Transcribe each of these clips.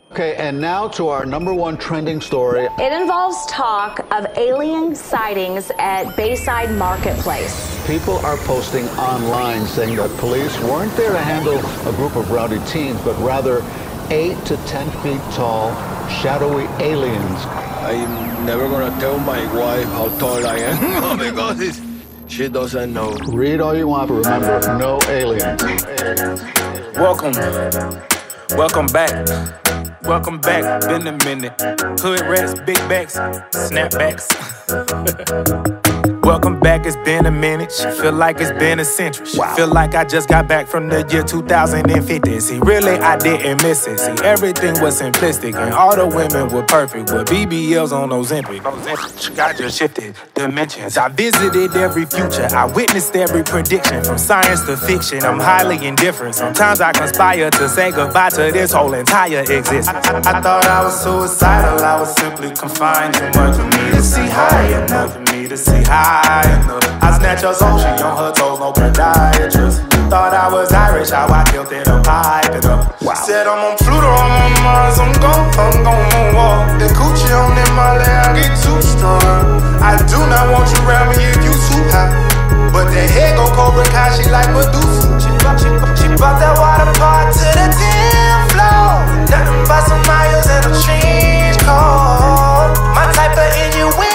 Okay, and now to our #1 trending story. It involves talk of alien sightings at Bayside Marketplace. People are posting online saying that police weren't there to handle a group of rowdy teens, but rather 8 to 10 feet tall, shadowy aliens. I'm never gonna tell my wife how tall I am because she doesn't know. Read all you want, but remember, no aliens. Welcome back. Welcome back, been a minute. Hood rats, big backs, snapbacks. Welcome back, it's been a minute. She feel like it's been a century. She feel like I just got back from the year 2050. See, really, I didn't miss it. See, everything was simplistic and all the women were perfect with BBLs on those Ozempic. I just shifted dimensions. I visited every future. I witnessed every prediction from science to fiction. I'm highly indifferent. Sometimes I conspire to say goodbye to this whole entire existence. I thought I was suicidal. I was simply confined. Too much for me to see high enough for me to see high. I snatched her soul, she on her toes, no podiatrist. Thought I was Irish, how I killed it up, pipe it up. Said I'm on Pluto, I'm on Mars, I'm gon' moonwalk. The coochie on them, my leg, I get too strong. I do not want you around me if you too high. But the head go Cobra Kai, she like Medusa. She brought that water park to the 10th floor. Nothing but some miles and a change call. My type of innuendo.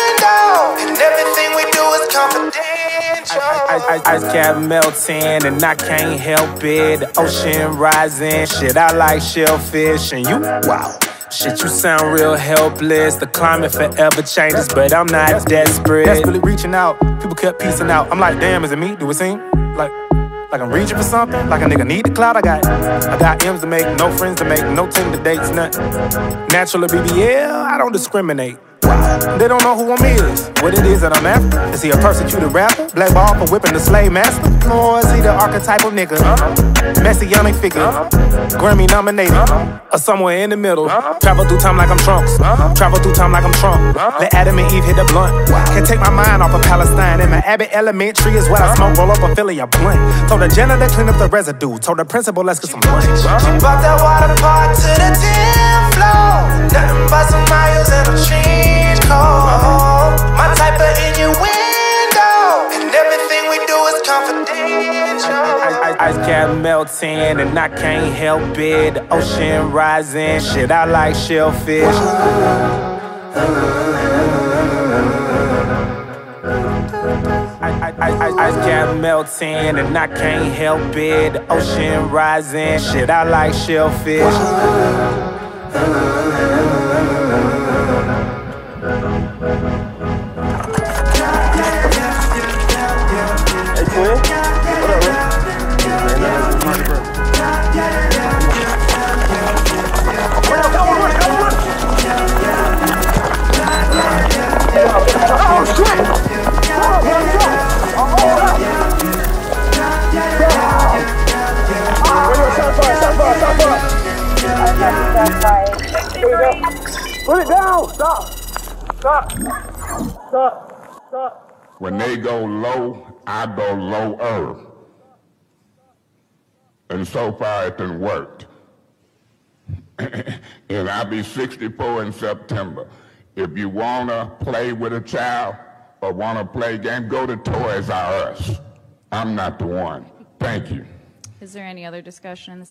Ice cap melting and I can't help it. The ocean rising, shit I like shellfish. And you, wow, shit you sound real helpless. The climate forever changes, but I'm not desperate. Desperately reaching out, people kept piecing out. I'm like, damn, is it me? Do it seem like I'm reaching for something? Like a nigga need the clout? I got M's to make, no friends to make, no team to dates, nothing. Natural or BBL, I don't discriminate. They don't know who I'm is, what it is that I'm after. Is he a persecuted rapper? Black ball for whipping the slave master? Or is he the archetypal nigga? Messianic figure, Grammy nominated, or somewhere in the middle. Travel through time like I'm Trunks, travel through time like I'm Trump. Let Adam and Eve hit the blunt. Can't take my mind off of Palestine. In my Abbott Elementary is what I smoke, roll up a Philly, a blunt. Told the janitor clean up the residue, told the principal let's get some lunch. She brought that water park to the 10th floor. Nothing but some miles and a change call. My type of innuendo, and everything we do is confidential. Ice cap melting and I can't help it. The ocean rising, shit I like shellfish. Ice cap melting and I can't help it. The ocean rising, shit I like shellfish. Put it down! Stop! Stop! Stop! Stop! When they go low, I go lower. And so far it done worked. And I'll be 64 in September. If you want to play with a child or want to play a game, go to Toys R Us. I'm not the one. Thank you. Is there any other discussion in this?